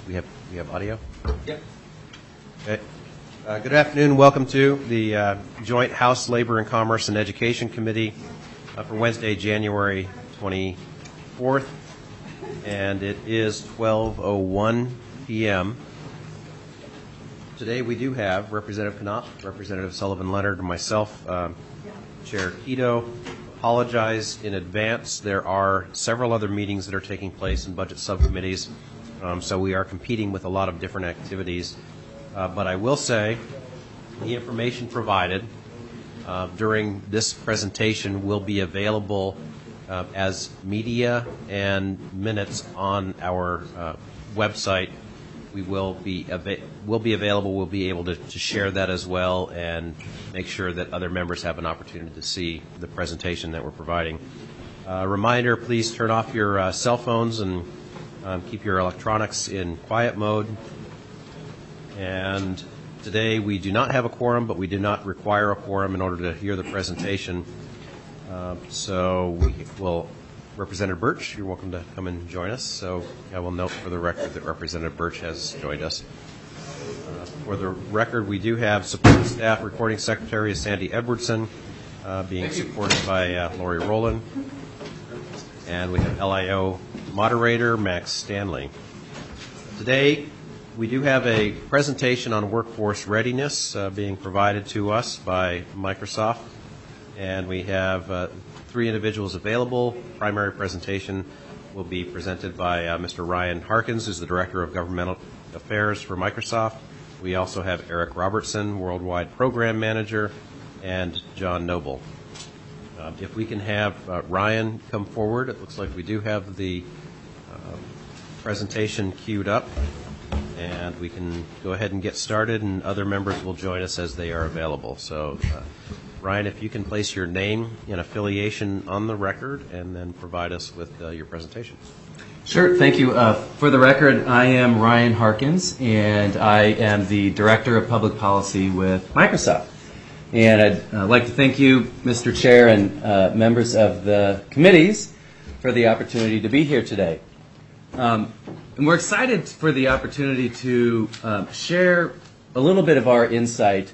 We have audio? Yep. Okay. Good afternoon. Welcome to the Joint House Labor and Commerce and Education Committee for Wednesday, January 24th. And it is 12:01 p.m. Today we do have Representative Knopf, Representative Sullivan Leonard, and myself, Chair Quito. Apologize in advance. There are several other meetings that are taking place in budget subcommittees, so we are competing with a lot of different activities. But I will say the information provided during this presentation will be available as media and minutes on our website. We will be available. We'll be able to share that as well and make sure that other members have an opportunity to see the presentation that we're providing. Reminder, please turn off your cell phones and keep your electronics in quiet mode. And today we do not have a quorum, but we do not require a quorum in order to hear the presentation. So we will, Representative Birch, you're welcome to come and join us. So I will note for the record that Representative Birch has joined us. For the record, we do have support staff. Recording Secretary is Sandy Edwardson, being supported by Lori Rowland. And we have LIO Moderator Max Stanley. Today, we do have a presentation on workforce readiness being provided to us by Microsoft. And we have three individuals available. Primary presentation will be presented by Mr. Ryan Harkins, who's the Director of Governmental Affairs for Microsoft. We also have Eric Robertson, Worldwide Program Manager, and John Noble. If we can have Ryan come forward, it looks like we do have the presentation queued up, and we can go ahead and get started, and other members will join us as they are available. So, Ryan, if you can place your name and affiliation on the record and then provide us with your presentation. Sure, thank you. For the record, I am Ryan Harkins, and I am the Director of Public Policy with Microsoft. And I'd like to thank you, Mr. Chair, and members of the committees for the opportunity to be here today. And we're excited for the opportunity to share a little bit of our insight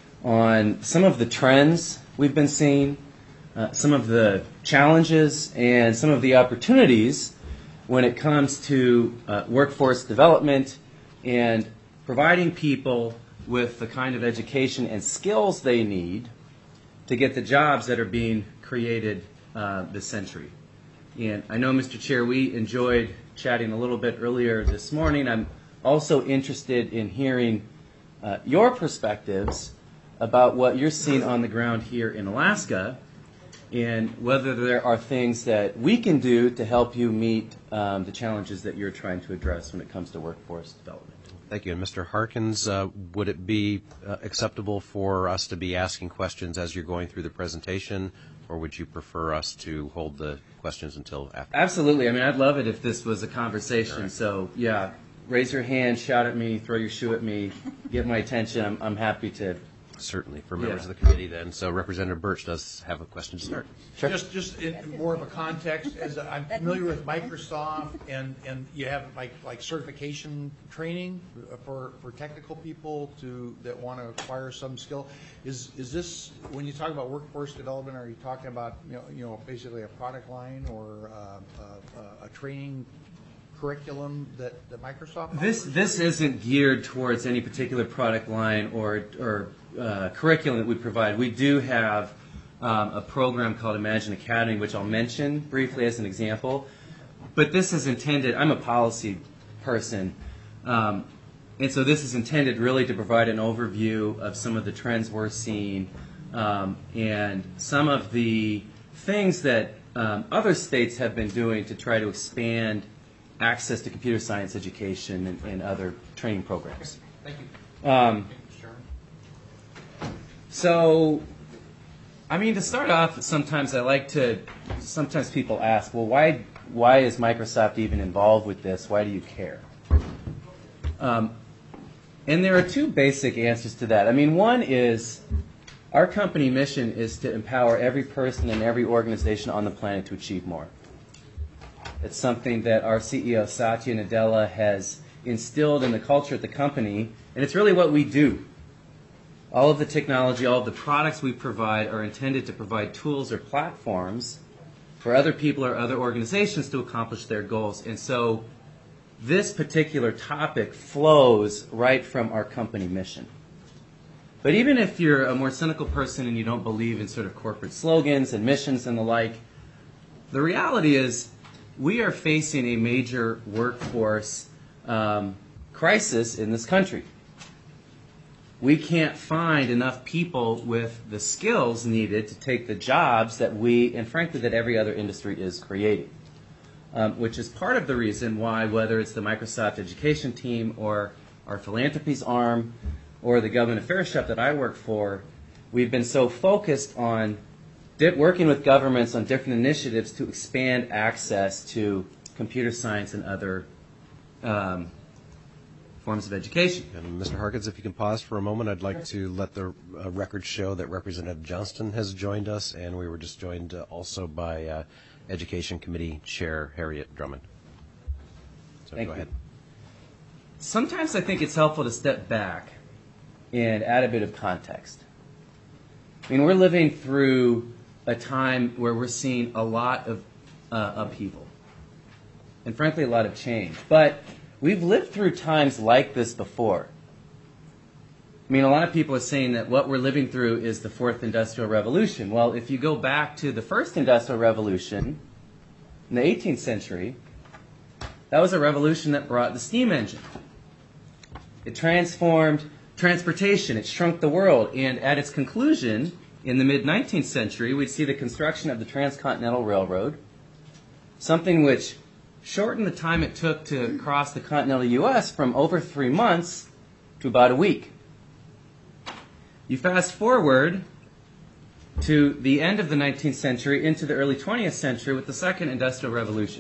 on some of the trends we've been seeing, some of the challenges, and some of the opportunities when it comes to workforce development and providing people with the kind of education and skills they need to get the jobs that are being created this century. And I know, Mr. Chair, we enjoyed chatting a little bit earlier this morning. I'm also interested in hearing your perspectives about what you're seeing on the ground here in Alaska and whether there are things that we can do to help you meet the challenges that you're trying to address when it comes to workforce development. Thank you. And Mr. Harkins, would it be acceptable for us to be asking questions as you're going through the presentation, or would you prefer us to hold the questions until after? Absolutely. I mean, I'd love it if this was a conversation. Right. So, yeah, raise your hand, shout at me, throw your shoe at me, get my attention. I'm happy to. Certainly, for members of the committee then. So Representative Birch does have a question to start. Sure. Just in more of a context, as I'm familiar with Microsoft, and you have like certification training for technical people that want to acquire some skill. Is this, when you talk about workforce development, are you talking about basically a product line or a training curriculum that Microsoft offers? This isn't geared towards any particular product line or curriculum that we provide. We do have a program called Imagine Academy, which I'll mention briefly as an example. But this is intended, I'm a policy person, and so this is intended really to provide an overview of some of the trends we're seeing and some of the things that other states have been doing to try to expand access to computer science education and other training programs. Thank you. So, I mean, to start off, sometimes people ask, well, why is Microsoft even involved with this? Why do you care? And there are two basic answers to that. I mean, one is our company mission is to empower every person and every organization on the planet to achieve more. It's something that our CEO, Satya Nadella, has instilled in the culture at the company, and it's really what we do. All of the technology, all of the products we provide are intended to provide tools or platforms for other people or other organizations to accomplish their goals. And so this particular topic flows right from our company mission. But even if you're a more cynical person and you don't believe in sort of corporate slogans and missions and the like, the reality is we are facing a major workforce crisis in this country. We can't find enough people with the skills needed to take the jobs that we, and frankly, that every other industry is creating. Which is part of the reason why, whether it's the Microsoft education team or our philanthropies arm or the government affairs shop that I work for, we've been so focused on working with governments on different initiatives to expand access to computer science and other forms of education. And Mr. Harkins, if you can pause for a moment, I'd like to let the record show that Representative Johnston has joined us, and we were just joined also by Education Committee Chair Harriet Drummond. So Thank go you. ahead. Sometimes I think it's helpful to step back and add a bit of context. I mean, we're living through a time where we're seeing a lot of upheaval and, frankly, a lot of change. But we've lived through times like this before. I mean, a lot of people are saying that what we're living through is the fourth industrial revolution. Well, if you go back to the first industrial revolution in the 18th century, that was a revolution that brought the steam engine. It transformed transportation. It shrunk the world. And at its conclusion, in the mid-19th century, we'd see the construction of the Transcontinental Railroad, something which shortened the time it took to cross the continental U.S. from over 3 months to about a week. You fast forward to the end of the 19th century into the early 20th century with the second industrial revolution.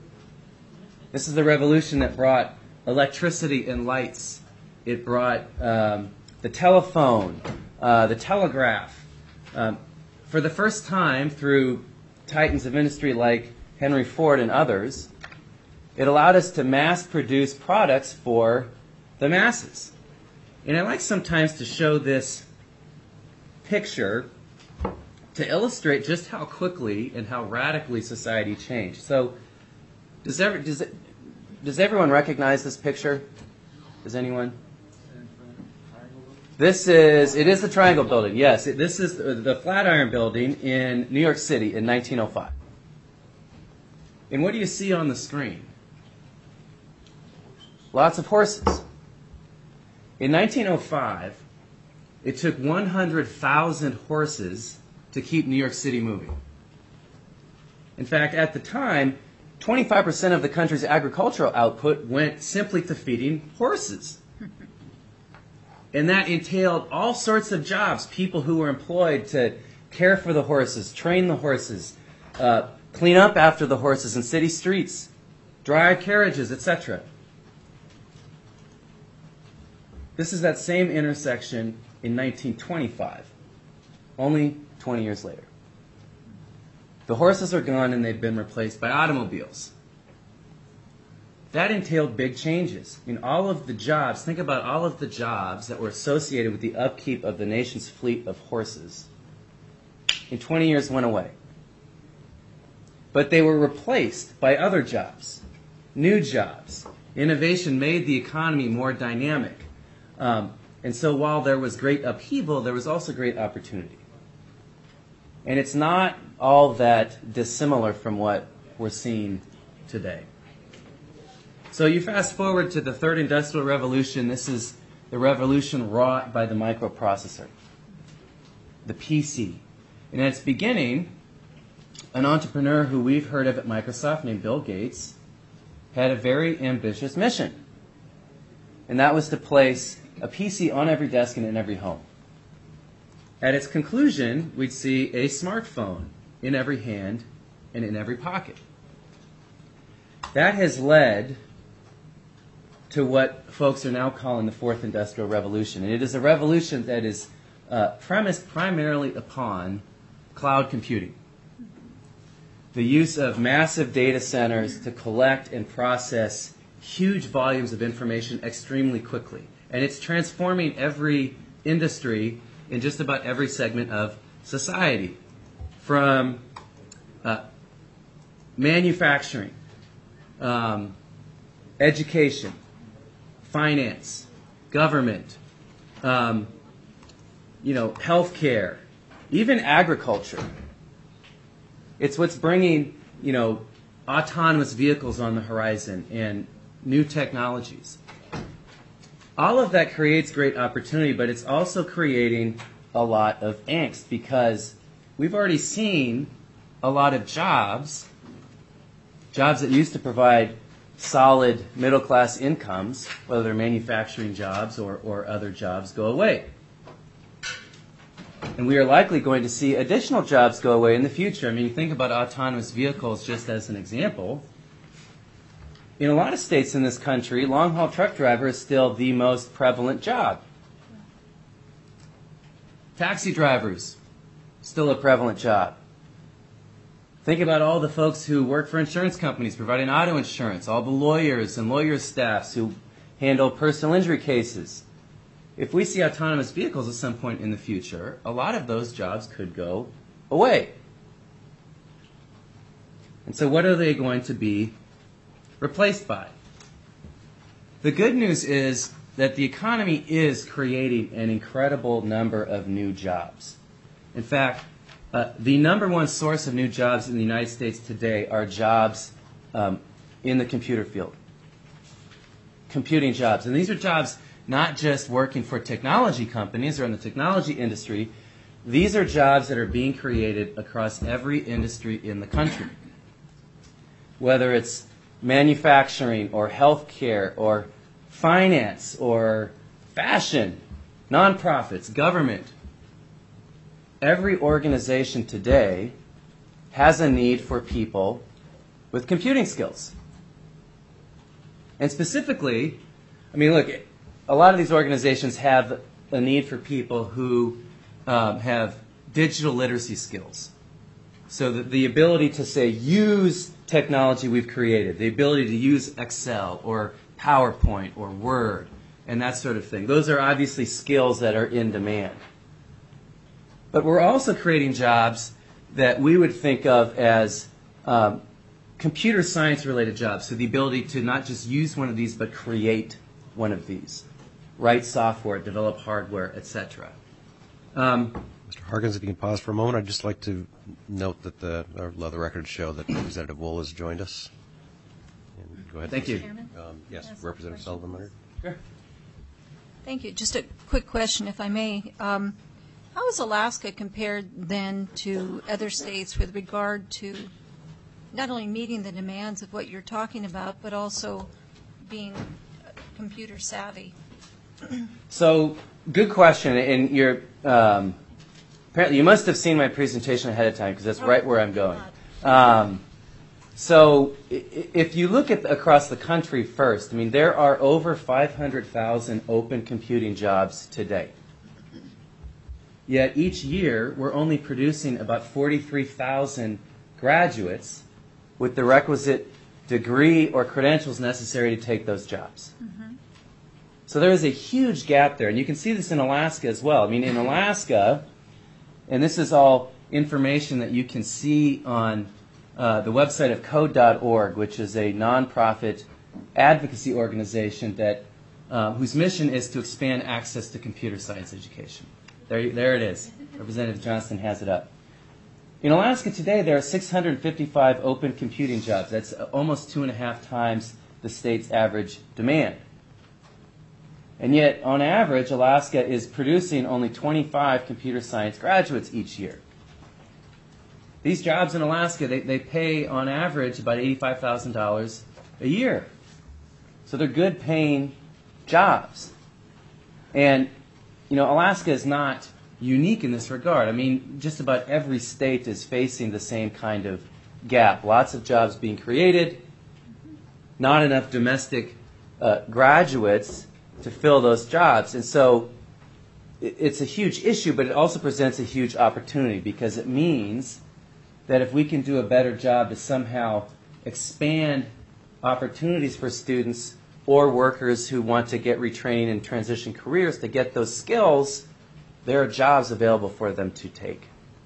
This is the revolution that brought electricity and lights. It brought the telephone, the telegraph. For the first time, through titans of industry like Henry Ford and others, it allowed us to mass produce products for the masses. And I like sometimes to show this picture to illustrate just how quickly and how radically society changed. So, does everyone recognize this picture? Does anyone? It is the Triangle Building, yes. This is the Flatiron Building in New York City in 1905. And what do you see on the screen? Lots of horses. In 1905, it took 100,000 horses to keep New York City moving. In fact, at the time, 25% of the country's agricultural output went simply to feeding horses. And that entailed all sorts of jobs, people who were employed to care for the horses, train the horses, clean up after the horses in city streets, drive carriages, etc. This is that same intersection in 1925, only 20 years later. The horses are gone and they've been replaced by automobiles. That entailed big changes. I mean, all of the jobs, think about all of the jobs that were associated with the upkeep of the nation's fleet of horses. In 20 years went away. But they were replaced by other jobs, new jobs. Innovation made the economy more dynamic. And so while there was great upheaval, there was also great opportunity. And it's not all that dissimilar from what we're seeing today. So you fast forward to the third industrial revolution. This is the revolution wrought by the microprocessor, the PC. And at its beginning, an entrepreneur who we've heard of at Microsoft named Bill Gates had a very ambitious mission. And that was to place a PC on every desk and in every home. At its conclusion, we'd see a smartphone in every hand and in every pocket. That has led to what folks are now calling the fourth industrial revolution. And it is a revolution that is premised primarily upon cloud computing. The use of massive data centers to collect and process huge volumes of information extremely quickly. And it's transforming every industry in just about every segment of society, from manufacturing, education, finance, government, healthcare, even agriculture. It's what's bringing, autonomous vehicles on the horizon and new technologies. All of that creates great opportunity, but it's also creating a lot of angst because we've already seen a lot of jobs that used to provide solid middle-class incomes, whether they're manufacturing jobs or other jobs, go away. And we are likely going to see additional jobs go away in the future. I mean, you think about autonomous vehicles just as an example. In a lot of states in this country, long-haul truck driver is still the most prevalent job. Taxi drivers, still a prevalent job. Think about all the folks who work for insurance companies providing auto insurance, all the lawyers and lawyer staffs who handle personal injury cases. If we see autonomous vehicles at some point in the future, a lot of those jobs could go away. And so what are they going to be replaced by? The good news is that the economy is creating an incredible number of new jobs. In fact, the number one source of new jobs in the United States today are jobs in the computer field. Computing jobs. And these are jobs not just working for technology companies or in the technology industry. These are jobs that are being created across every industry in the country. Whether it's manufacturing or healthcare or finance or fashion, nonprofits, government. Every organization today has a need for people with computing skills. And specifically, look, a lot of these organizations have a need for people who have digital literacy skills. So the ability to, say, use technology we've created, the ability to use Excel or PowerPoint or Word and that sort of thing. Those are obviously skills that are in demand. But we're also creating jobs that we would think of as computer science-related jobs. So the ability to not just use one of these, but create one of these. Write software, develop hardware, etc. Mr. Harkins, if you can pause for a moment, I'd just like to note that the records show that Representative Wool has joined us. And go ahead. Thank you. Yes, Representative Sullivan Leonard. Sure. Thank you. Just a quick question, if I may. How is Alaska compared then to other states with regard to not only meeting the demands of what you're talking about, but also being computer savvy? So, good question. And you're apparently you must have seen my presentation ahead of time because that's right where I'm going. So, if you look at across the country first, there are over 500,000 open computing jobs today. Yet each year, we're only producing about 43,000 graduates with the requisite degree or credentials necessary to take those jobs. Mm-hmm. So there is a huge gap there, and you can see this in Alaska as well. In Alaska, and this is all information that you can see on the website of Code.org, which is a nonprofit advocacy organization that whose mission is to expand access to computer science education. There it is. Representative Johnston has it up. In Alaska today, there are 655 open computing jobs. That's almost 2.5 times the state's average demand. And yet, on average, Alaska is producing only 25 computer science graduates each year. These jobs in Alaska, they pay, on average, about $85,000 a year. So they're good paying jobs. And Alaska is not unique in this regard. Just about every state is facing the same kind of gap. Lots of jobs being created, not enough domestic graduates to fill those jobs. And so it's a huge issue, but it also presents a huge opportunity because it means that if we can do a better job to somehow expand opportunities for students or workers who want to get retraining and transition careers to get those skills, there are jobs available for them to take.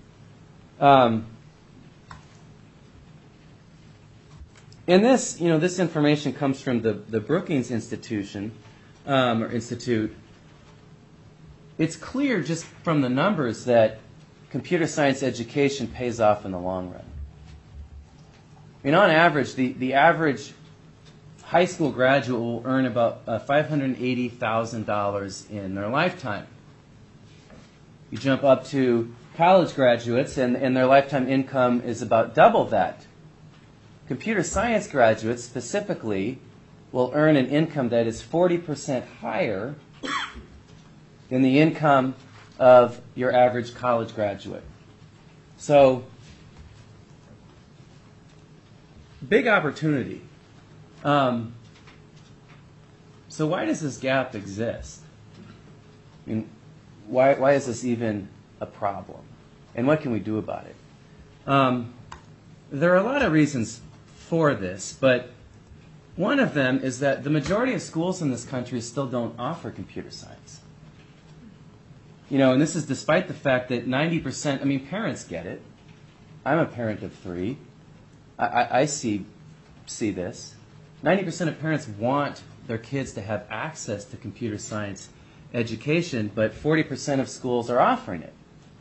And this, this information comes from the Brookings Institution, or Institute. It's clear just from the numbers that computer science education pays off in the long run. I mean, on average, the average high school graduate will earn about $580,000 in their lifetime. You jump up to college graduates, and their lifetime income is about double that. Computer science graduates specifically will earn an income that is 40% higher than the income of your average college graduate. So, big opportunity. So why does this gap exist? I mean, why is this even a problem? And what can we do about it? There are a lot of reasons for this, but one of them is that the majority of schools in this country still don't offer computer science. And this is despite the fact that 90%, parents get it. I'm a parent of 3. I see this. 90% of parents want their kids to have access to computer science education, but 40% of schools are offering it.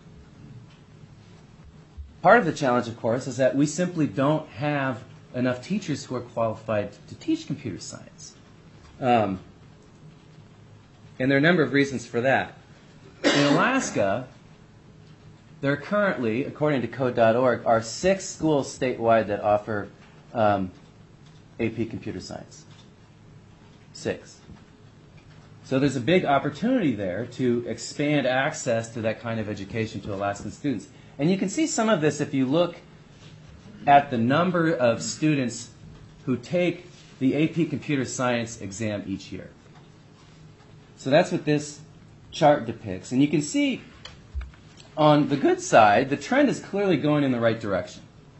Part of the challenge, of course, is that we simply don't have enough teachers who are qualified to teach computer science. And there are a number of reasons for that. In Alaska, there are currently, according to Code.org, are 6 schools statewide that offer AP Computer Science. 6. So there's a big opportunity there to expand access to that kind of education to Alaskan students. And you can see some of this if you look at the number of students who take the AP Computer Science exam each year. So that's what this chart depicts. And you can see on the good side, the trend is clearly going in the right direction.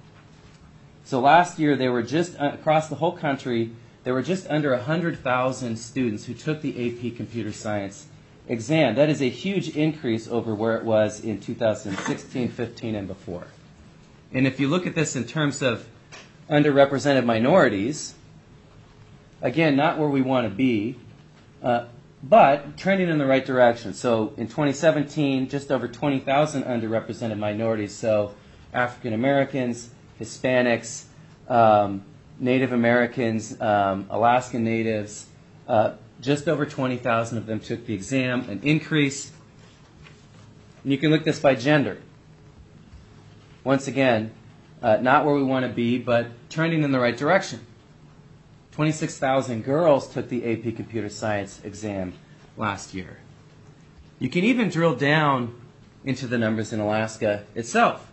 So last year, there were just, across the whole country, there were just under 100,000 students who took the AP Computer Science exam. That is a huge increase over where it was in 2016, 15, and before. And if you look at this in terms of underrepresented minorities, again, not where we want to be, but trending in the right direction. So in 2017, just over 20,000 underrepresented minorities, so African Americans, Hispanics, Native Americans, Alaskan Natives, just over 20,000 of them took the exam, an increase. And you can look this by gender. Once again, not where we want to be, but trending in the right direction. 26,000 girls took the AP Computer Science exam last year. You can even drill down into the numbers in Alaska itself.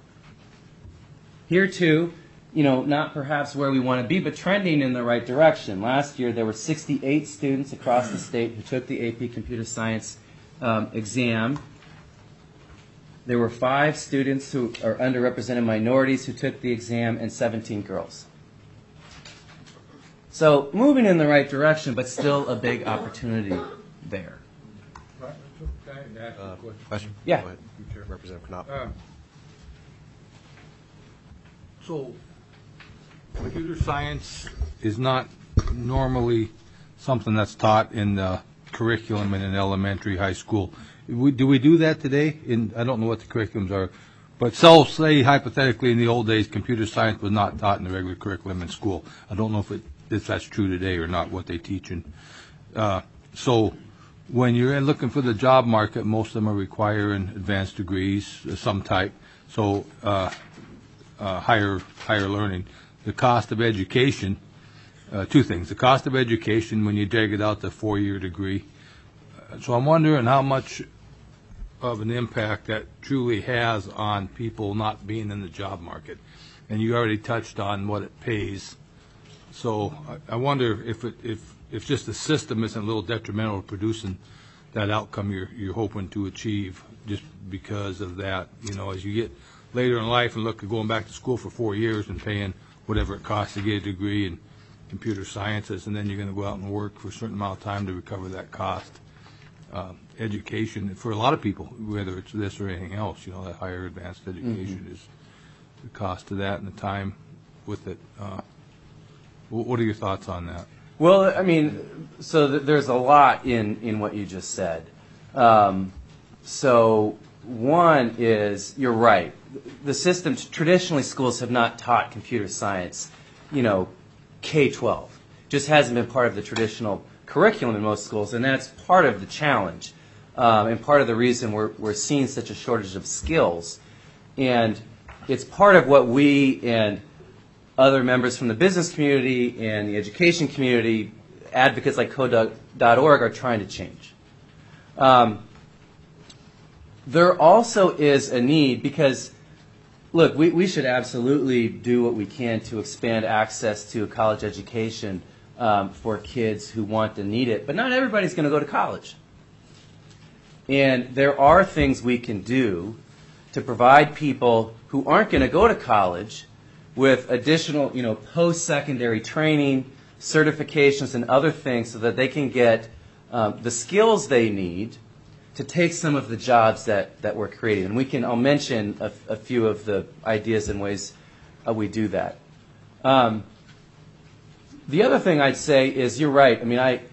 Here too, not perhaps where we want to be, but trending in the right direction. Last year there were 68 students across the state who took the AP Computer Science exam. There were 5 students who are underrepresented minorities who took the exam, and 17 girls. So moving in the right direction, but still a big opportunity there. Right. Can I ask a question? Question? Yeah. Go ahead. Representative Knopp. So, computer science is not normally something that's taught in the curriculum in an elementary, high school. Do we do that today? I don't know what the curriculums are, but say hypothetically in the old days, computer science was not taught in the regular curriculum in school. I don't know if that's true today or not, what they teach. So when you're looking for the job market, most of them are requiring advanced degrees of some type, so higher learning. The cost of education, 2 things. The cost of education when you drag it out to 4-year degree. So I'm wondering how much of an impact that truly has on people not being in the job market. And you already touched on what it pays. So I wonder if just the system isn't a little detrimental to producing that outcome you're hoping to achieve, just because of that. As you get later in life and look at going back to school for 4 years and paying whatever it costs to get a degree, and computer sciences, and then you're going to go out and work for a certain amount of time to recover that cost. Education, for a lot of people, whether it's this or anything else, that higher advanced education is the cost of that and the time with it. What are your thoughts on that? Well, I mean, so there's a lot in what you just said. So one is, you're right. The system, traditionally schools have not taught computer science, K-12. Just hasn't been part of the traditional curriculum in most schools, and that's part of the challenge and part of the reason we're seeing such a shortage of skills. And it's part of what we and other members from the business community and the education community, advocates like Code.org, are trying to change. There also is a need because, look, we should absolutely do what we can to expand access to a college education for kids who want and need it, but not everybody's going to go to college. And there are things we can do to provide people who aren't going to go to college with additional, post-secondary training, certifications, and other things so that they can get the skills they need to take some of the jobs that we're creating. And I'll mention a few of the ideas and ways we do that. The other thing I'd say is, you're right.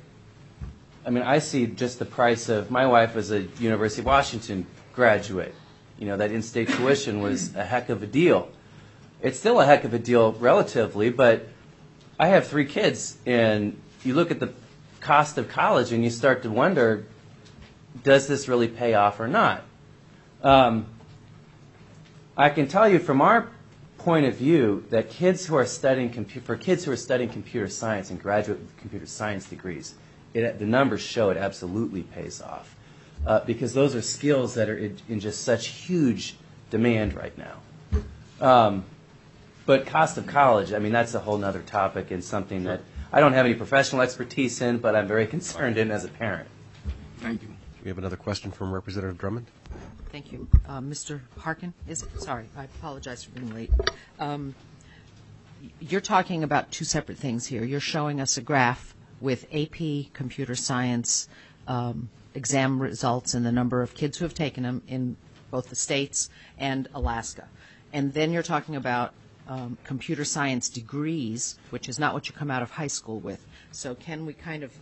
I see just the price of, my wife was a University of Washington graduate. That in-state tuition was a heck of a deal. It's still a heck of a deal relatively, but I have 3 kids, and you look at the cost of college and you start to wonder, does this really pay off or not? I can tell you from our point of view that kids who are studying computer science and graduate with computer science degrees, the numbers show it absolutely pays off because those are skills that are in just such huge demand right now. But cost of college, that's a whole other topic and something that I don't have any professional expertise in, but I'm very concerned in as a parent. Thank you. We have another question from Representative Drummond. Thank you. Mr. Harkin, sorry, I apologize for being late. You're talking about 2 separate things here. You're showing us a graph with AP computer science exam results and the number of kids who have taken them in both the states and Alaska. And then you're talking about computer science degrees, which is not what you come out of high school with. So can we kind of,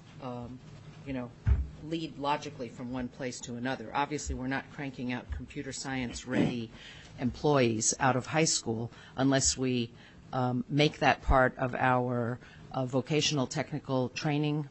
lead logically from one place to another? Obviously, we're not cranking out computer science ready employees out of high school unless we make that part of our vocational technical training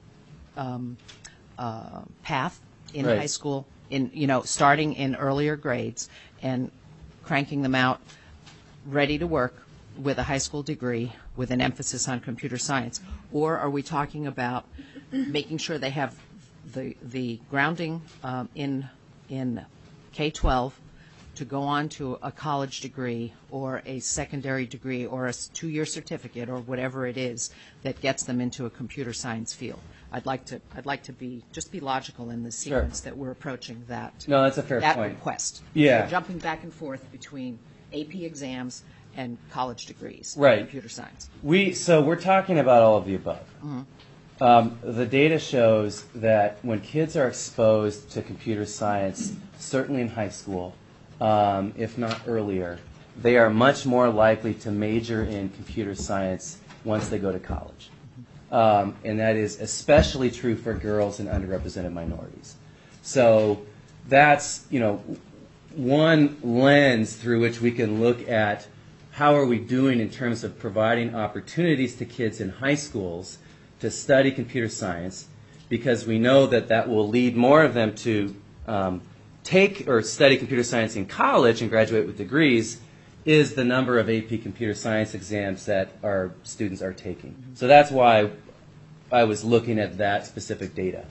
path in Right. high school, starting in earlier grades and cranking them out ready to work with a high school degree with an emphasis on computer science? Or are we talking about making sure they have the grounding in K-12 to go on to a college degree or a secondary degree or a 2-year certificate or whatever it is that gets them into a computer science field? I'd like to be logical in the sequence that we're approaching that. No, that's a fair that point. request. Yeah. We're jumping back and forth between AP exams and college degrees in Right. computer science. So we're talking about all of the above. The data shows that when kids are exposed to computer science, certainly in high school, if not earlier, they are much more likely to major in computer science once they go to college. And that is especially true for girls and underrepresented minorities. So that's, one lens through which we can look at how are we doing in terms of providing opportunities to kids in high schools to study computer science, because we know that will lead more of them to take or study computer science in college and graduate with degrees, is the number of AP computer science exams that our students are taking. So that's why I was looking at that specific data.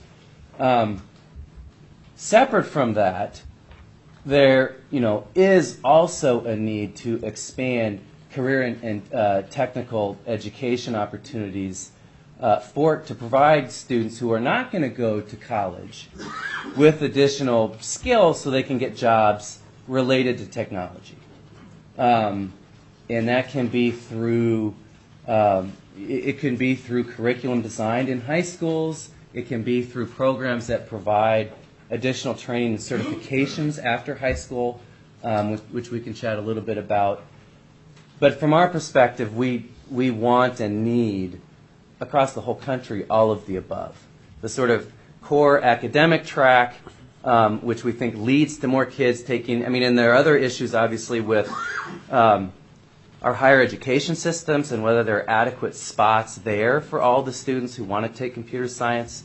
Separate from that, there is also a need to expand career and technical education opportunities to provide students who are not going to go to college with additional skills so they can get jobs related to technology. And that can be through it can be through curriculum designed in high schools. It can be through programs that provide additional training and certifications after high school, which we can chat a little bit about. But from our perspective, we want and need, across the whole country, all of the above. The sort of core academic track, which we think leads to more kids taking, and there are other issues, obviously, with our higher education systems and whether there are adequate spots there for all the students who want to take computer science.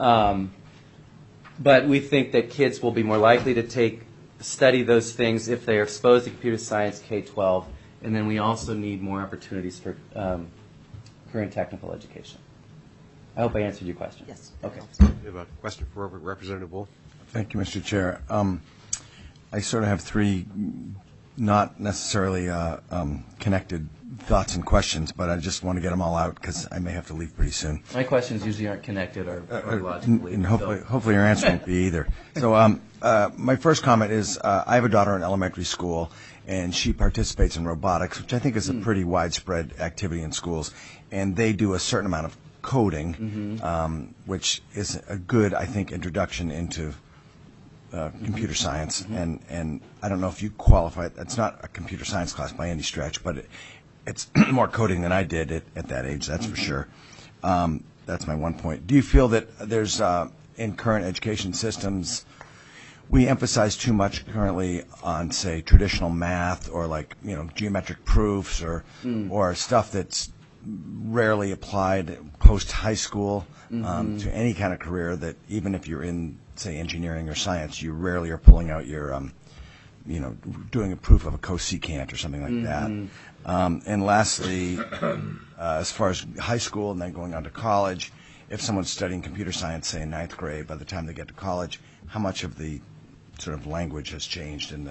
But we think that kids will be more likely to study those things if they are exposed to computer science K-12, and then we also need more opportunities for career and technical education. I hope I answered your question. Yes. Okay. We have a question for Representative Wolf. Thank you, Mr. Chair. I sort of have three not necessarily connected thoughts and questions, but I just want to get them all out because I may have to leave pretty soon. My questions usually aren't connected or logically. And hopefully your answer won't be either. So my first comment is I have a daughter in elementary school, and she participates in robotics, which I think is a pretty widespread activity in schools. And they do a certain amount of coding, which is a good, I think, introduction into computer science. And I don't know if you qualify. It's not a computer science class by any stretch, but it's more coding than I did at that age, that's for sure. That's my one point. Do you feel that there's, in current education systems, we emphasize too much currently on, say, traditional math or geometric proofs or stuff that's rarely applied post-high school to any kind of career, that even if you're in, say, engineering or science, you rarely are pulling out your, doing a proof of a cosecant or something like that. And lastly, as far as high school and then going on to college, if someone's studying computer science, say in ninth grade, by the time they get to college, how much of the sort of language has changed in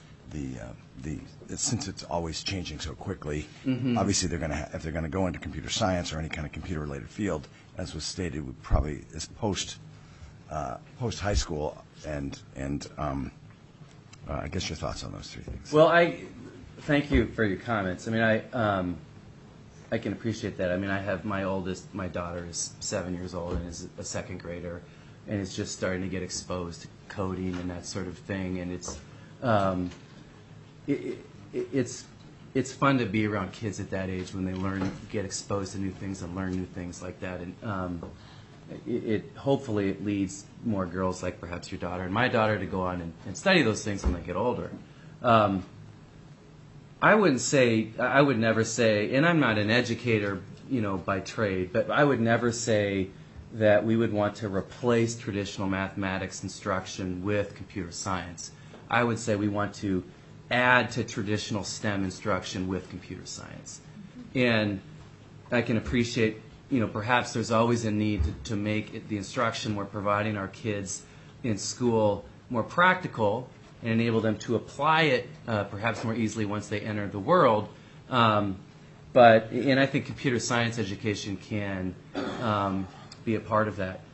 since it's always changing so quickly? Obviously, if they're going to go into computer science or any kind of computer-related field, as was stated, would probably is post high school. And I guess your thoughts on those three things. Well, thank you for your comments. I can appreciate that. I have my daughter is 7 years old and is a second grader, and is just starting to get exposed to coding and that sort of thing. And it's fun to be around kids at that age when they get exposed to new things and learn new things like that. And hopefully it leads more girls like perhaps your daughter and my daughter to go on and study those things when they get older. I would never say, and I'm not an educator, by trade, but I would never say that we would want to replace traditional mathematics instruction with computer science. I would say we want to add to traditional STEM instruction with computer science. And I can appreciate, perhaps there's always a need to make the instruction we're providing our kids in school more practical and enable them to apply it perhaps more easily once they enter the world. And I think computer science education can be a part of that.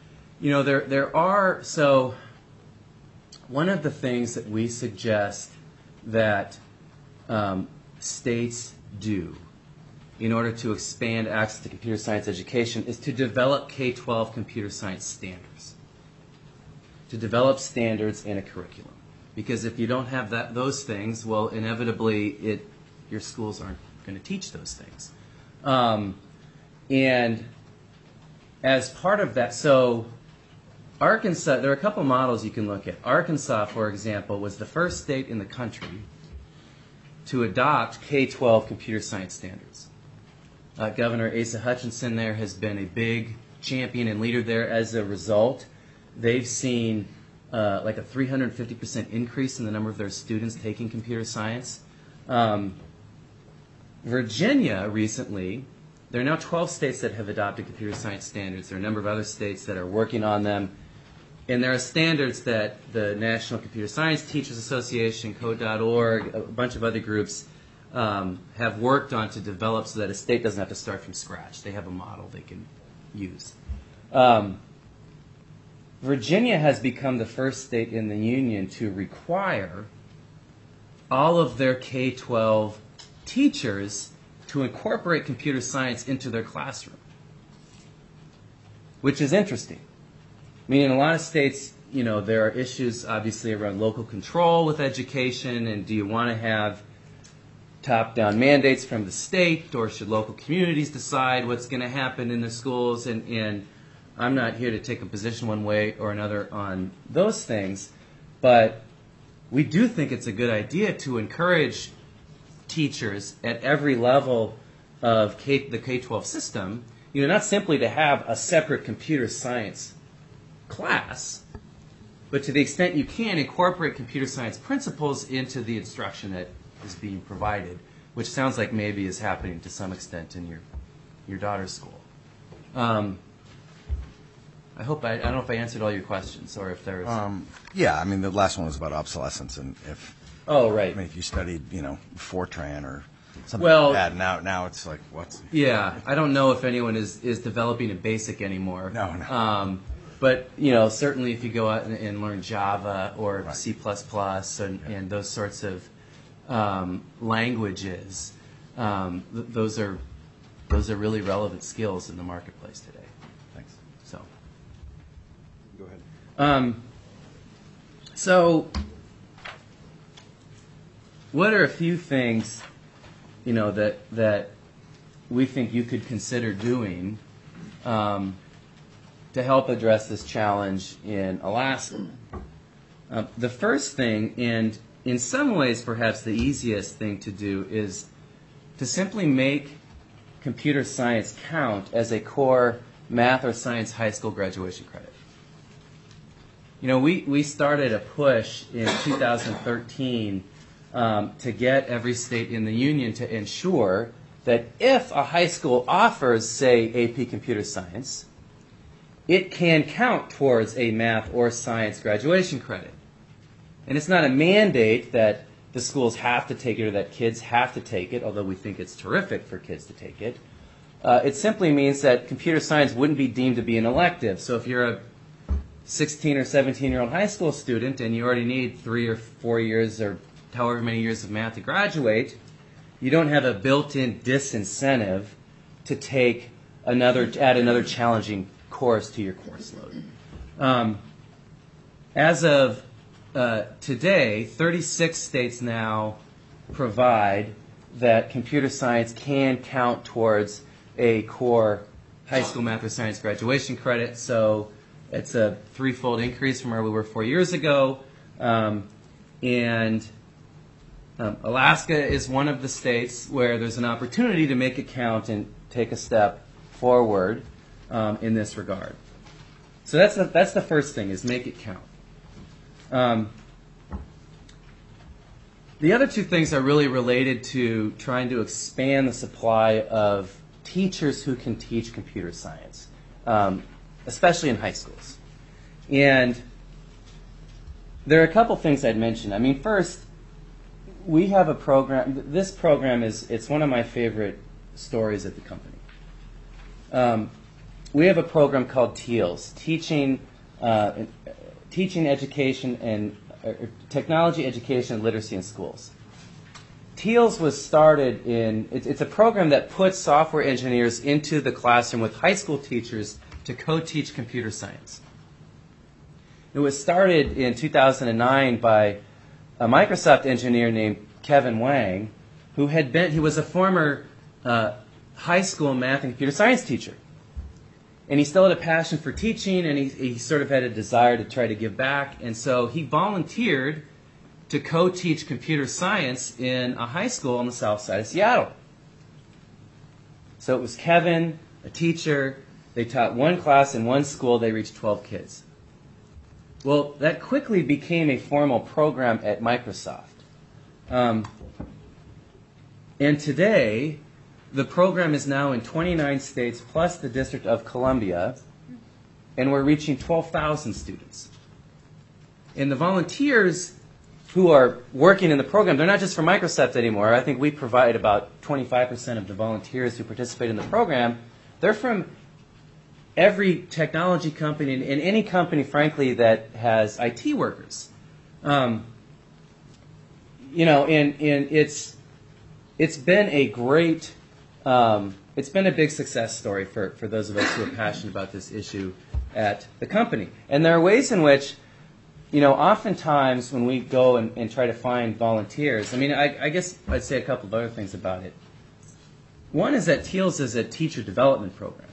One of the things that we suggest that states do in order to expand access to computer science education is to develop K-12 computer science standards, to develop standards in a curriculum. Because if you don't have those things, well, inevitably your schools aren't going to teach those things. And as part of that, so Arkansas, there are a couple models you can look at. Arkansas, for example, was the first state in the country to adopt K-12 computer science standards. Governor Asa Hutchinson there has been a big champion and leader there. As a result, they've seen like a 350% increase in the number of their students taking computer science. Virginia recently, there are now 12 states that have adopted computer science standards. There are a number of other states that are working on them. And there are standards that the National Computer Science Teachers Association, Code.org, a bunch of other groups have worked on to develop so that a state doesn't have to start from scratch. They have a model they can use. Virginia has become the first state in the union to require all of their K-12 teachers to incorporate computer science into their classroom, which is interesting. I mean, in a lot of states, there are issues, obviously, around local control with education, and do you want to have top-down mandates from the state, or should local communities decide what's going to happen in the schools? And I'm not here to take a position one way or another on those things, but we do think it's a good idea to encourage teachers at every level of the K-12 system, not simply to have a separate computer science class, but to the extent you can, incorporate computer science principles into the instruction that is being provided, which sounds like maybe is happening to some extent in your daughter's school. I don't know if I answered all your questions, or if there's... Yeah, I mean, the last one was about obsolescence, and if... Oh, right. I mean, if you studied, Fortran or something Well, like that, now it's like, what's... Yeah, I don't know if anyone is developing a BASIC anymore. No. But, certainly if you go out and learn Java or Right. C++ and those sorts of languages, those are really relevant skills in the marketplace today. Thanks. So, Go ahead. so what are a few things, that we think you could consider doing to help address this challenge in Alaska? The first thing, and in some ways perhaps the easiest thing to do, is to simply make computer science count as a core math or science high school graduation credit. We started a push in 2013 to get every state in the union to ensure that if a high school offers, say, AP Computer Science, it can count towards a math or science graduation credit. And it's not a mandate that the schools have to take it or that kids have to take it, although we think it's terrific for kids to take it. It simply means that computer science wouldn't be deemed to be an elective. So if you're a 16 or 17-year-old high school student and you already need 3 or 4 years or however many years of math to graduate, you don't have a built-in disincentive to add another challenging course to your course load. As of today, 36 states now provide that computer science can count towards a core high school math or science graduation credit. So it's a threefold increase from where we were 4 years ago. And Alaska is one of the states where there's an opportunity to make it count and take a step forward in this regard. So that's the first thing, is make it count. The other two things are really related to trying to expand the supply of teachers who can teach computer science, especially in high schools. And there are a couple things I'd mention. I mean, first, we have a program. This program it's one of my favorite stories at the company. We have a program called TEALS, Teaching Education and Technology, Education, and Literacy in Schools. TEALS was started it's a program that puts software engineers into the classroom with high school teachers to co-teach computer science. It was started in 2009 by a Microsoft engineer named Kevin Wang, he was a former high school math and computer science teacher. And he still had a passion for teaching, and he sort of had a desire to try to give back. And so he volunteered to co-teach computer science in a high school on the south side of Seattle. So it was Kevin, a teacher. They taught one class in one school. They reached 12 kids. Well, that quickly became a formal program at Microsoft. And today, the program is now in 29 states plus the District of Columbia, and we're reaching 12,000 students. And the volunteers who are working in the program, they're not just from Microsoft anymore. I think we provide about 25% of the volunteers who participate in the program. They're from every technology company and any company, frankly, that has IT workers. And it's been a great it's been a big success story for those of us who are passionate about this issue at the company. And there are ways in which, oftentimes when we go and try to find volunteers, I guess I'd say a couple of other things about it. One is that TEALS is a teacher development program,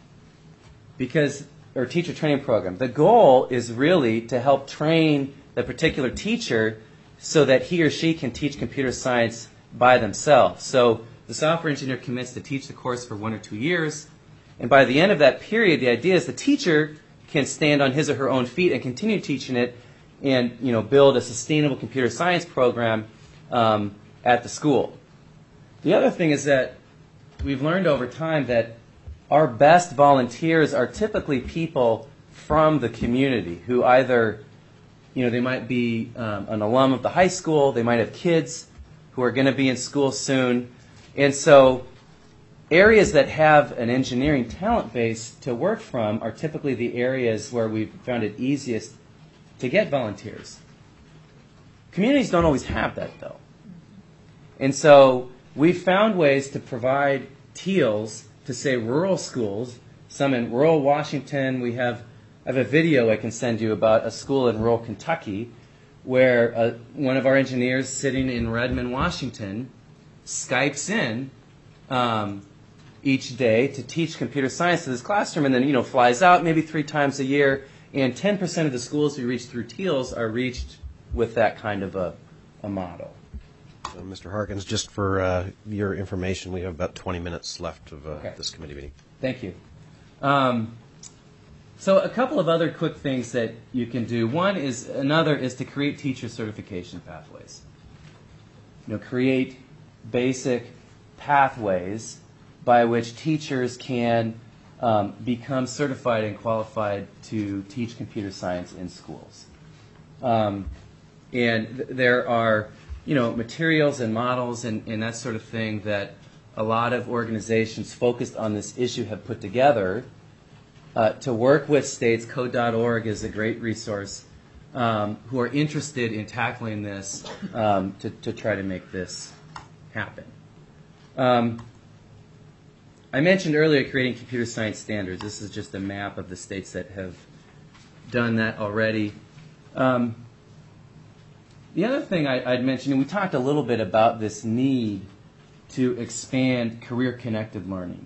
or teacher training program. The goal is really to help train the particular teacher so that he or she can teach computer science by themselves. So the software engineer commits to teach the course for 1 or 2 years, and by the end of that period, the idea is the teacher can stand on his or her own feet and continue teaching it and build a sustainable computer science program at the school. The other thing is that we've learned over time that our best volunteers are typically people from the community who either, they might be an alum of the high school, they might have kids who are going to be in school soon. And so areas that have an engineering talent base to work from are typically the areas where we've found it easiest to get volunteers. Communities don't always have that, though. And so we've found ways to provide TEALS to, say, rural schools, some in rural Washington. I have a video I can send you about a school in rural Kentucky where one of our engineers sitting in Redmond, Washington, Skypes in each day to teach computer science to this classroom, and then flies out maybe 3 times a year. And 10% of the schools we reach through TEALS are reached with that kind of a model. So, Mr. Harkins, just for your information, we have about 20 minutes left of Okay. this committee meeting. Thank you. So a couple of other quick things that you can do. Another is to create teacher certification pathways. Create basic pathways by which teachers can become certified and qualified to teach computer science in schools. There are, materials and models and that sort of thing that a lot of organizations focused on this issue have put together to work with states. Code.org is a great resource who are interested in tackling this to try to make this happen. I mentioned earlier creating computer science standards. This is just a map of the states that have done that already. The other thing I'd mention, and we talked a little bit about this need to expand career-connected learning,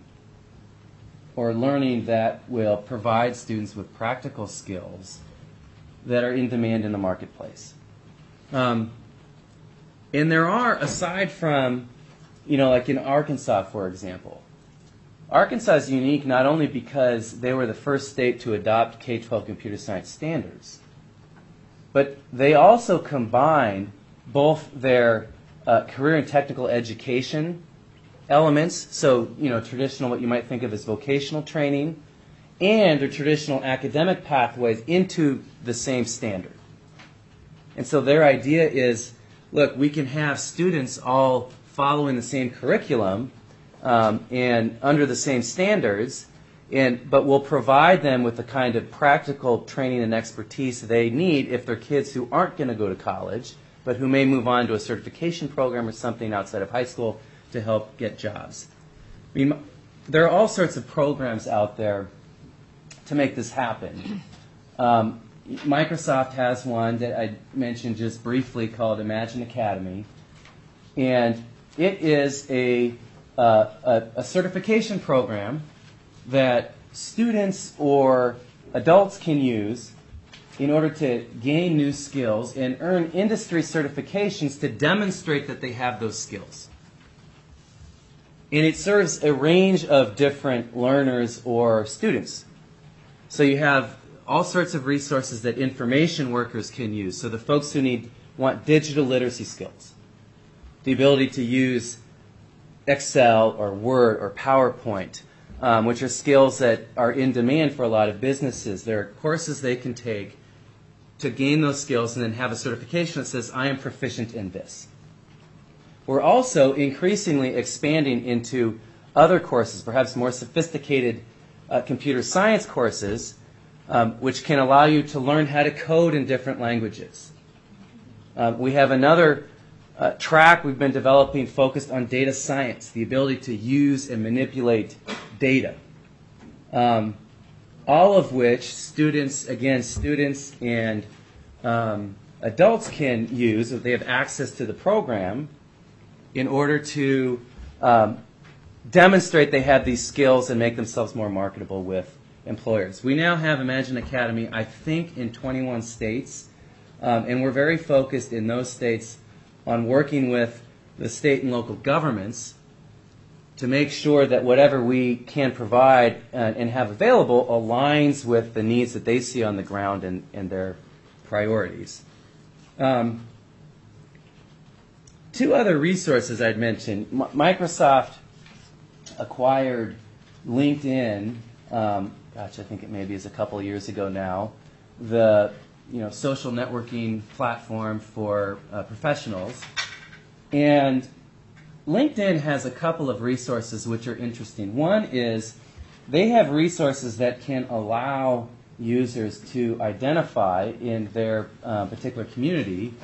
or learning that will provide students with practical skills that are in demand in the marketplace. And there are, aside from, like in Arkansas, for example, Arkansas is unique not only because they were the first state to adopt K-12 computer science standards, but they also combined both their career and technical education elements, so traditional, what you might think of as vocational training, and their traditional academic pathways into the same standard. And so their idea is, look, we can have students all following the same curriculum and under the same standards, but we'll provide them with the kind of practical training and expertise they need if they're kids who aren't going to go to college, but who may move on to a certification program or something outside of high school to help get jobs. There are all sorts of programs out there to make this happen. Microsoft has one that I mentioned just briefly called Imagine Academy, and it is a certification program that students or adults can use in order to gain new skills and earn industry certifications to demonstrate that they have those skills. And it serves a range of different learners or students. So you have all sorts of resources that information workers can use. So the folks who want digital literacy skills, the ability to use Excel or Word or PowerPoint, which are skills that are in demand for a lot of businesses. There are courses they can take to gain those skills and then have a certification that says, I am proficient in this. We're also increasingly expanding into other courses, perhaps more sophisticated computer science courses, which can allow you to learn how to code in different languages. We have another track we've been developing focused on data science, the ability to use and manipulate data. All of which students and adults can use if they have access to the program in order to demonstrate they have these skills and make themselves more marketable with employers. We now have Imagine Academy, I think, in 21 states, and we're very focused in those states on working with the state and local governments to make sure that whatever we can provide and have available aligns with the needs that they see on the ground and their priorities. Two other resources I'd mention. Microsoft acquired LinkedIn, I think it maybe is a couple of years ago now, the social networking platform for professionals. And LinkedIn has a couple of resources which are interesting. One is they have resources that can allow users to identify in their particular community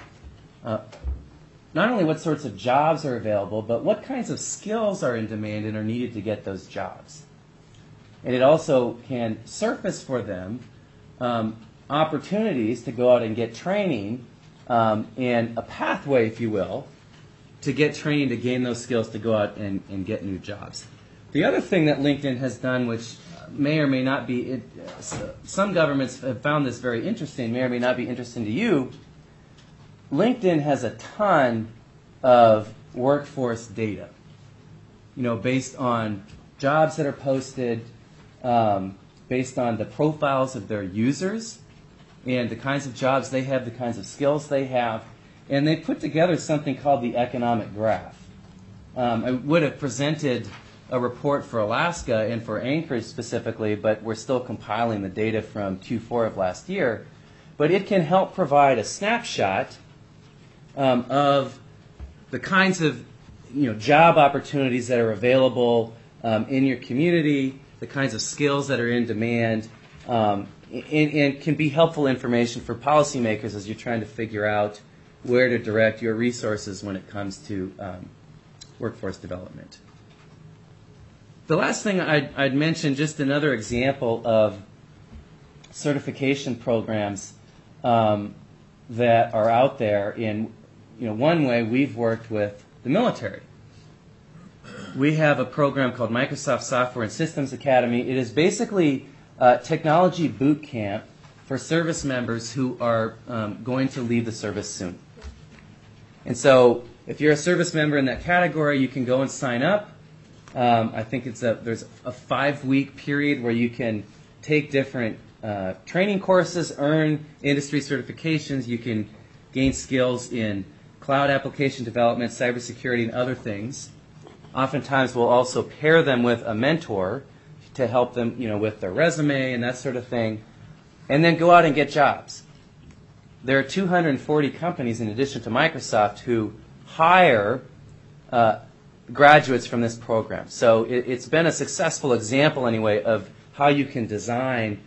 not only what sorts of jobs are available, but what kinds of skills are in demand and are needed to get those jobs. And it also can surface for them opportunities to go out and get training and a pathway, if you will, to get training to gain those skills to go out and get new jobs. The other thing that LinkedIn has done, which may or may not be, some governments have found this very interesting, may or may not be interesting to you, LinkedIn has a ton of workforce data, based on jobs that are posted, based on the profiles of their users and the kinds of jobs they have, the kinds of skills they have. And they put together something called the economic graph. I would have presented a report for Alaska and for Anchorage specifically, but we're still compiling the data from Q4 of last year. But it can help provide a snapshot of the kinds of job opportunities that are available in your community, the kinds of skills that are in demand, and can be helpful information for policymakers as you're trying to figure out where to direct your resources when it comes to workforce development. The last thing I'd mention, just another example of certification programs that are out there. In one way, we've worked with the military. We have a program called Microsoft Software and Systems Academy. It is basically a technology boot camp for service members who are going to leave the service soon. And so if you're a service member in that category, you can go and sign up. I think there's a 5-week period where you can take different training courses, earn industry certifications. You can gain skills in cloud application development, cybersecurity, and other things. Oftentimes we'll also pair them with a mentor to help them with their resume and that sort of thing, and then go out and get jobs. There are 240 companies in addition to Microsoft who hire graduates from this program. So it's been a successful example anyway of how you can design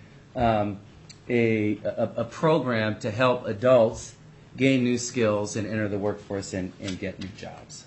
a program to help adults gain new skills and enter the workforce and get new jobs.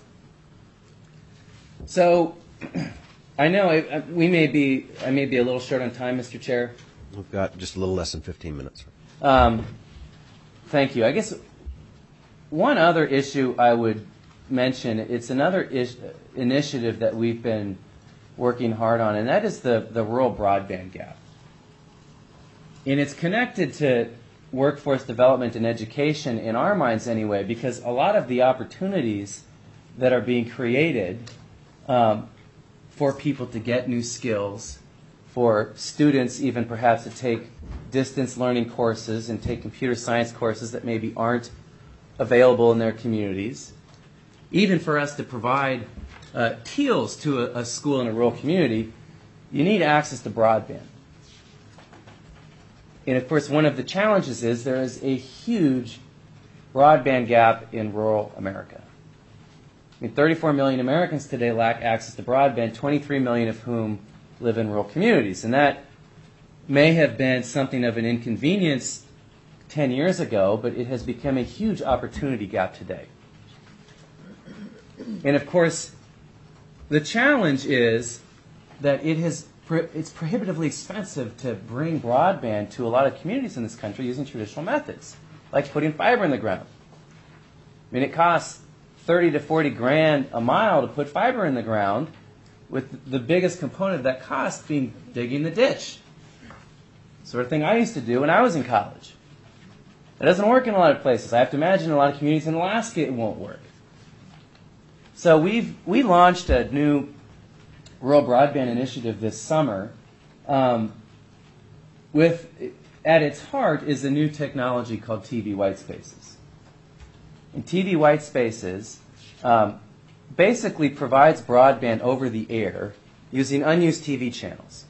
So I know I may be a little short on time, Mr. Chair. We've got just a little less than 15 minutes. Thank you. I guess one other issue I would mention, it's another initiative that we've been working hard on, and that is the rural broadband gap. And it's connected to workforce development and education in our minds anyway, because a lot of the opportunities that are being created for people to get new skills, for students even perhaps to take distance learning courses and take computer science courses that maybe aren't available in their communities, even for us to provide TEALs to a school in a rural community, you need access to broadband. And of course, one of the challenges is there is a huge broadband gap in rural America. 34 million Americans today lack access to broadband, 23 million of whom live in rural communities. And that may have been something of an inconvenience 10 years ago, but it has become a huge opportunity gap today. And of course, the challenge is that it's prohibitively expensive to bring broadband to a lot of communities in this country using traditional methods, like putting fiber in the ground. I mean, it costs 30 to 40 grand a mile to put fiber in the ground, with the biggest component of that cost being digging the ditch. Sort of thing I used to do when I was in college. It doesn't work in a lot of places. I have to imagine in a lot of communities in Alaska it won't work. So we launched a new rural broadband initiative this summer. With at its heart is a new technology called TV white spaces. And TV white spaces basically provides broadband over the air using unused TV channels.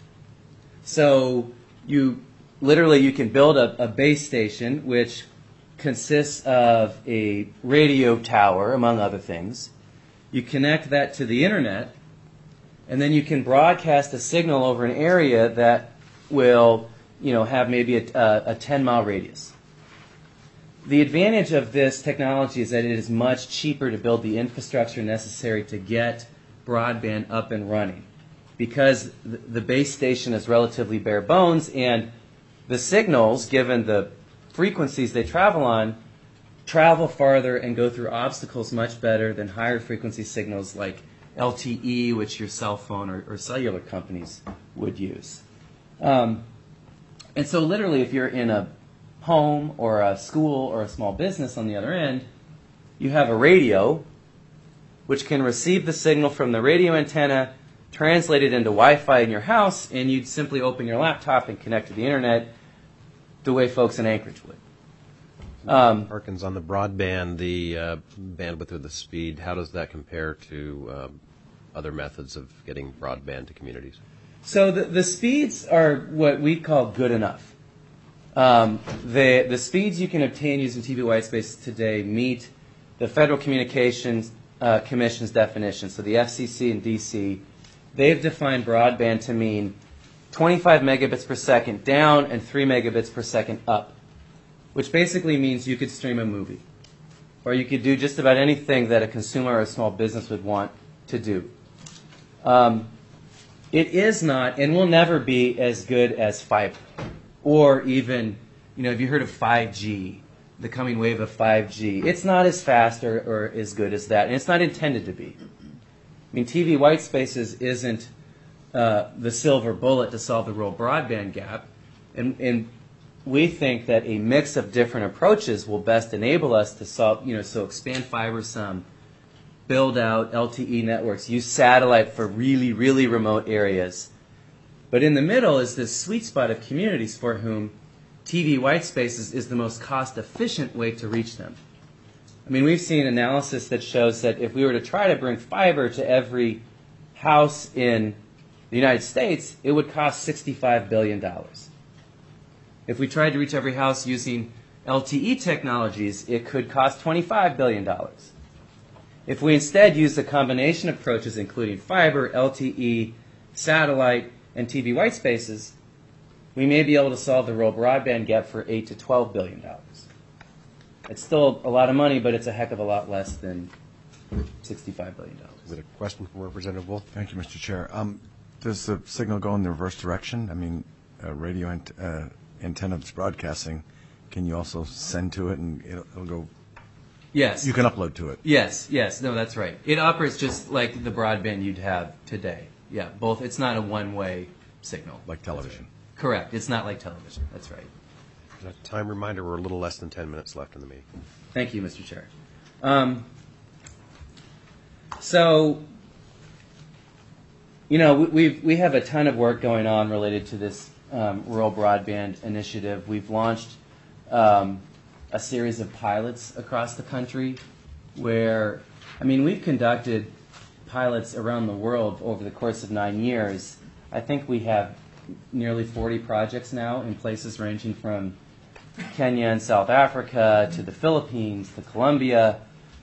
So you can build a base station which consists of a radio tower, among other things. You connect that to the internet, and then you can broadcast a signal over an area that will, have maybe a 10-mile radius. The advantage of this technology is that it is much cheaper to build the infrastructure necessary to get broadband up and running, because the base station is relatively bare bones, and the signals, given the frequencies they travel on, travel farther and go through obstacles much better than higher frequency signals like LTE, which your cell phone or cellular companies would use. And so literally, if you're in a home or a school or a small business on the other end, you have a radio which can receive the signal from the radio antenna, translate it into Wi-Fi in your house, and you'd simply open your laptop and connect to the internet the way folks in Anchorage would. Harkins, on the broadband, the bandwidth or the speed, how does that compare to other methods of getting broadband to communities? So the speeds are what we call good enough. The speeds you can obtain using TV whitespace today meet the Federal Communications Commission's definition. So the FCC and DC, they've defined broadband to mean 25 megabits per second down and 3 megabits per second up, which basically means you could stream a movie, or you could do just about anything that a consumer or a small business would want to do. It is not and will never be as good as fiber, or even, have you heard of 5G, the coming wave of 5G? It's not as fast or as good as that, and it's not intended to be. I mean, TV white spaces isn't the silver bullet to solve the rural broadband gap, and we think that a mix of different approaches will best enable us to solve, so expand fiber some, build out LTE networks, use satellite for really, really remote areas. But in the middle is this sweet spot of communities for whom TV white spaces is the most cost-efficient way to reach them. I mean, we've seen analysis that shows that if we were to try to bring fiber to every house in the United States, it would cost $65 billion. If we tried to reach every house using LTE technologies, it could cost $25 billion. If we instead use a combination of approaches, including fiber, LTE, satellite, and TV white spaces, we may be able to solve the rural broadband gap for $8 to $12 billion. It's still a lot of money, but it's a heck of a lot less than $65 billion. Is it a question from Representative Wolf? Thank you, Mr. Chair. Does the signal go in the reverse direction? I mean, a radio antenna that's broadcasting, can you also send to it and it'll go? Yes. You can upload to it. Yes. No, that's right. It operates just like the broadband you'd have today. Yeah, both. It's not a one-way signal. Like television. Correct. It's not like television. That's right. A time reminder, we're a little less than 10 minutes left in the meeting. Thank you, Mr. Chair. We have a ton of work going on related to this rural broadband initiative. We've launched a series of pilots across the country where, we've conducted pilots around the world over the course of 9 years. I think we have nearly 40 projects now in places ranging from Kenya and South Africa to the Philippines to Colombia,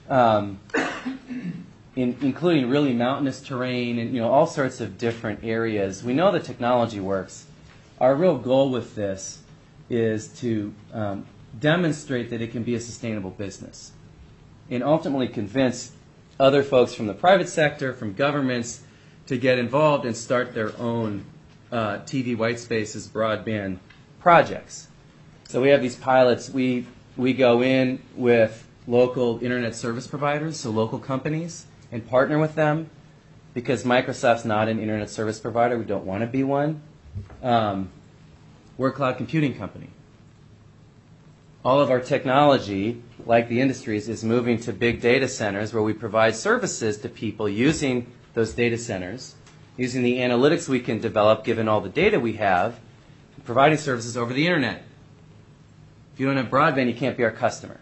including really mountainous terrain and all sorts of different areas. We know the technology works. Our real goal with this is to demonstrate that it can be a sustainable business and ultimately convince other folks from the private sector, from governments, to get involved and start their own TV white spaces broadband projects. So we have these pilots. We go in with local internet service providers, so local companies, and partner with them because Microsoft's not an internet service provider. We don't want to be one. We're a cloud computing company. All of our technology, like the industries, is moving to big data centers where we provide services to people using those data centers, using the analytics we can develop given all the data we have, providing services over the internet. If you don't have broadband, you can't be our customer.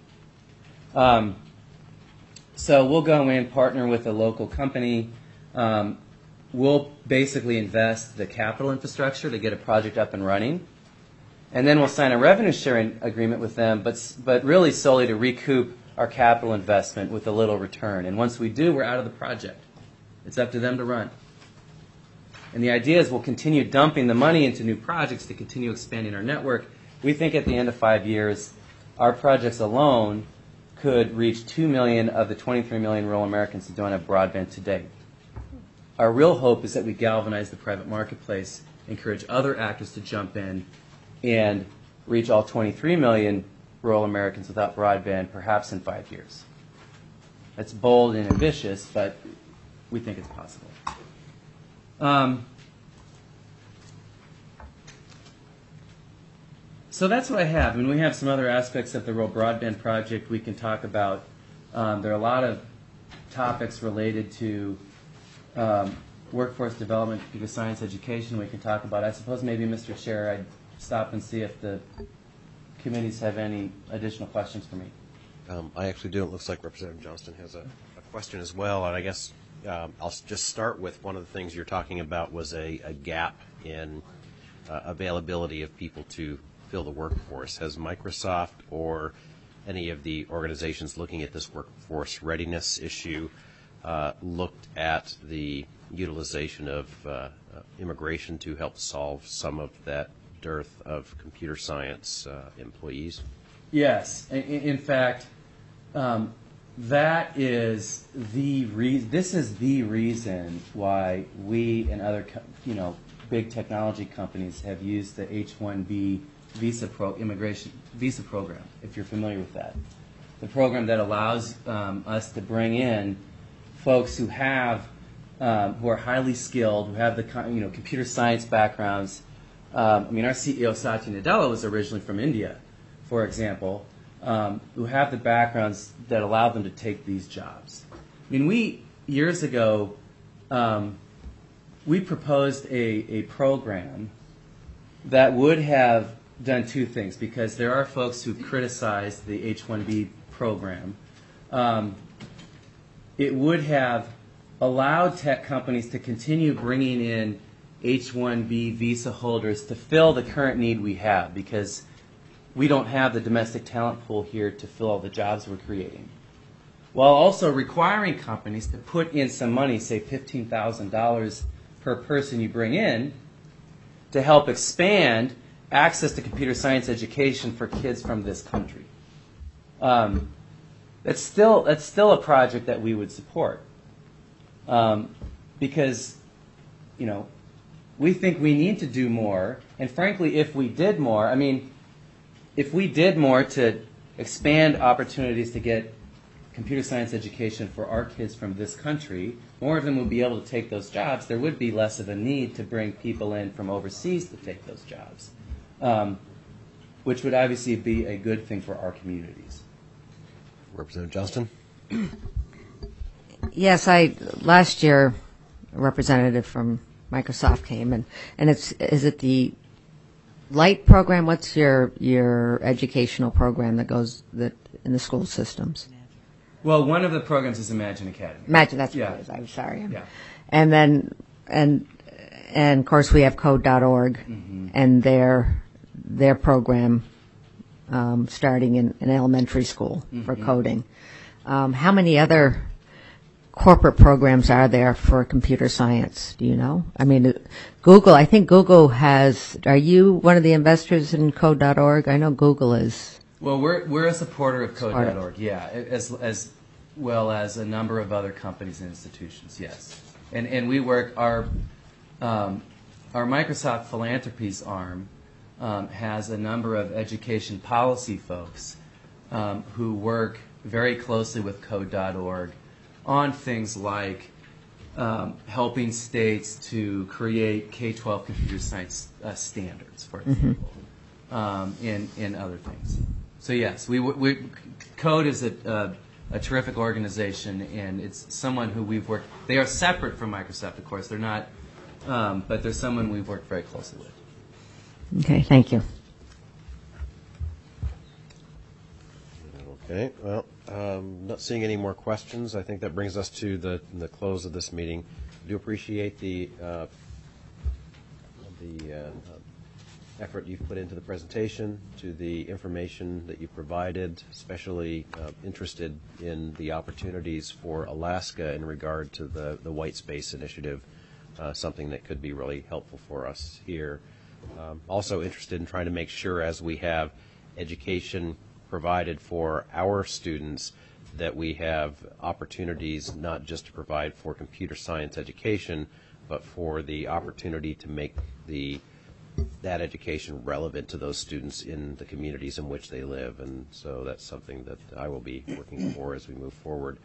So we'll go in, partner with a local company. We'll basically invest the capital infrastructure to get a project up and running. And then we'll sign a revenue sharing agreement with them, but really solely to recoup our capital investment with a little return. And once we do, we're out of the project. It's up to them to run. And the idea is we'll continue dumping the money into new projects to continue expanding our network. We think at the end of 5 years, our projects alone could reach 2 million of the 23 million rural Americans who don't have broadband today. Our real hope is that we galvanize the private marketplace, encourage other actors to jump in, and reach all 23 million rural Americans without broadband, perhaps in 5 years. That's bold and ambitious, but we think it's possible. So that's what I have. I mean, we have some other aspects of the Rural Broadband Project we can talk about. There are a lot of topics related to workforce development, computer science education we can talk about. I suppose maybe, Mr. Chair, I'd stop and see if the committees have any additional questions for me. I actually do. It looks like Representative Johnston has a question as well, and I guess I'll just start with one of the things you're talking about was a gap in availability of people to fill the workforce. Has Microsoft or any of the organizations looking at this workforce readiness issue looked at the utilization of immigration to help solve some of that dearth of computer science employees? Yes. In fact, that is this is the reason why we and other big technology companies have used the H-1B immigration visa program, if you're familiar with that. The program that allows us to bring in folks who are highly skilled, who have the computer science backgrounds. I mean, our CEO Satya Nadella was originally from India, for example, who have the backgrounds that allow them to take these jobs. I mean, years ago, we proposed a program that would have done two things, because there are folks who criticize the H-1B program. It would have allowed tech companies to continue bringing in H-1B visa holders to fill the current need we have, because we don't have the domestic talent pool here to fill all the jobs we're creating, while also requiring companies to put in some money, say $15,000 per person you bring in, to help expand access to computer science education for kids from this country. That's still a project that we would support, because we think we need to do more. And frankly, if we did more, to expand opportunities to get computer science education for our kids from this country, more of them would be able to take those jobs. There would be less of a need to bring people in from overseas to take those jobs, which would obviously be a good thing for our communities. Representative Johnston? Yes, last year a representative from Microsoft came, and is it the LIGHT program? What's your educational program that goes in the school systems? Well, one of the programs is Imagine Academy. Imagine, that's what it is. I'm sorry. Yeah. And then and of course we have Code.org, and their program starting in elementary school for coding. How many other corporate programs are there for computer science? Do you know? I mean, Google, I think Google has, are you one of the investors in Code.org? I know Google is. Well, we're a supporter of Code.org, yeah. As well as a number of other companies and institutions, yes. And we work, our Microsoft Philanthropies arm has a number of education policy folks who work very closely with Code.org on things like helping states to create K-12 computer science standards, for example, and other things. So yes, we Code is a terrific organization, and it's someone who we've worked. They are separate from Microsoft, of course. They're not, but they're someone we've worked very closely with. Okay, thank you. Okay, well, not seeing any more questions. I think that brings us to the close of this meeting. I do appreciate the effort you've put into the presentation, to the information that you provided, especially interested in the opportunities for Alaska in regard to the White Space Initiative, something that could be really helpful for us here. Also interested in trying to make sure, as we have education provided for our students, that we have opportunities not just to provide for computer science education, but for the opportunity to make that education relevant to those students in the communities in which they live. And so that's something that I will be working for as we move forward.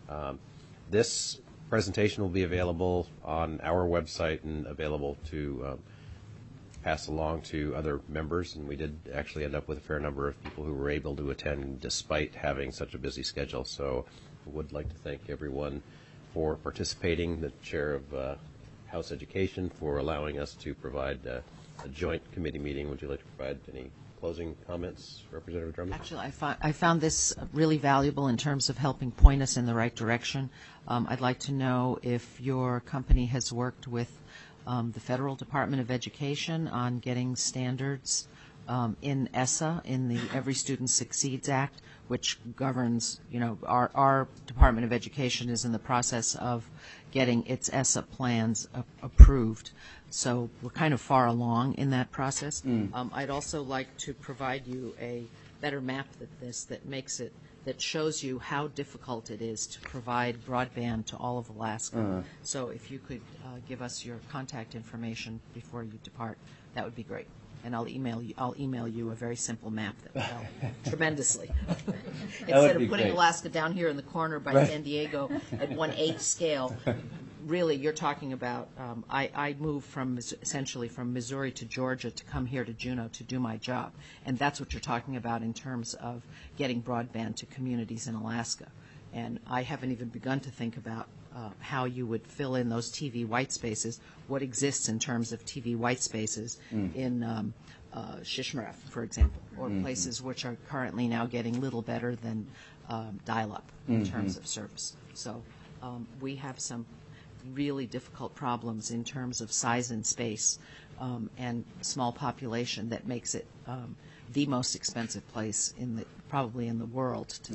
This presentation will be available on our website and available to pass along to other members, and we did actually end up with a fair number of people who were able to attend despite having such a busy schedule. So I would like to thank everyone for participating, the chair of House Education for allowing us to provide a joint committee meeting. Would you like to provide any closing comments, Representative Drummond? Actually, I found this really valuable in terms of helping point us in the right direction. I'd like to know if your company has worked with the Federal Department of Education on getting standards in ESSA, in the Every Student Succeeds Act, which governs, our Department of Education is in the process of getting its ESSA plans approved. So we're kind of far along in that process. I'd also like to provide you a better map than this that shows you how difficult it is to provide broadband to all of Alaska. So if you could give us your contact information before you depart, that would be great. And I'll email you a very simple map that will help tremendously. Instead of putting Alaska down here in the corner by San Diego at 1/8 scale, really you're talking about, I moved essentially from Missouri to Georgia to come here to Juneau to do my job. And that's what you're talking about in terms of getting broadband to communities in Alaska. And I haven't even begun to think about how you would fill in those TV white spaces, what exists in terms of TV white spaces in Shishmaref, for example, or places which are currently now getting little better than dial-up in terms of service. So we have some really difficult problems in terms of size and space and small population that makes it the most expensive place probably in the world to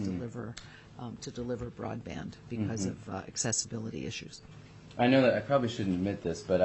deliver broadband because of accessibility issues. I know that I probably shouldn't admit this, but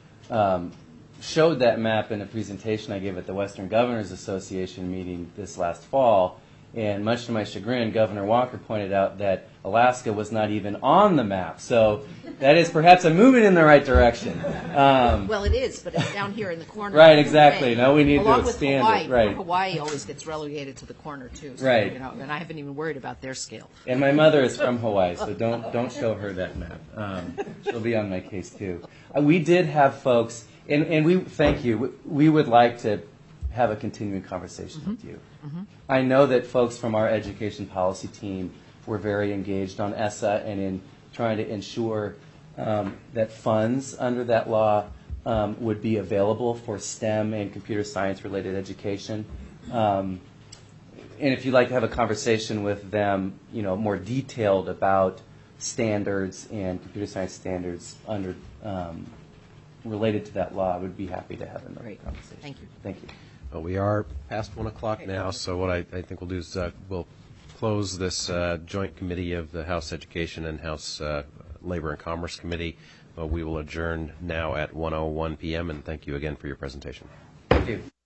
I showed that map in a presentation I gave at the Western Governors Association meeting this last fall, and much to my chagrin, Governor Walker pointed out that Alaska was not even on the map. So that is perhaps a movement in the right direction. Well, it is, but it's down here in the corner. Right, exactly. Now we need to expand Hawaii, it. Right. Hawaii always gets relegated to the corner too. So, right. And I haven't even worried about their scale. And my mother is from Hawaii, so don't show her that map. She'll be on my case too. We did have folks, and we thank you. We would like to have a continuing conversation with you. I know that folks from our education policy team were very engaged on ESSA and in trying to ensure that funds under that law would be available for STEM and computer science related education. And if you'd like to have a conversation with them, more detailed about standards and computer science standards under related to that law, I would be happy to have another conversation. Thank you. Thank you. Well, we are past 1 o'clock now, so what I think we'll do is we'll close this joint committee of the House Education and House Labor and Commerce Committee. We will adjourn now at 1:01 p.m., and thank you again for your presentation. Thank you.